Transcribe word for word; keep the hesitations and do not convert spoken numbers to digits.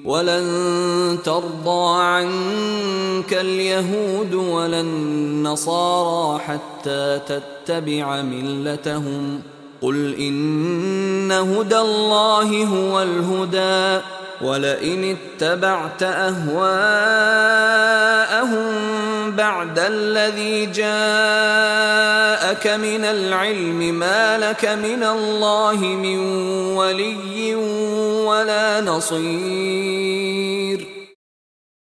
ولن ترضى عنك اليهود ولا النصارى حتى تتبع ملتهم قل إن هدى الله هو الهدى ولئن اتبعت أهواءهم بعد الذي جاءك من العلم ما لك من الله من ولي ولا نصير.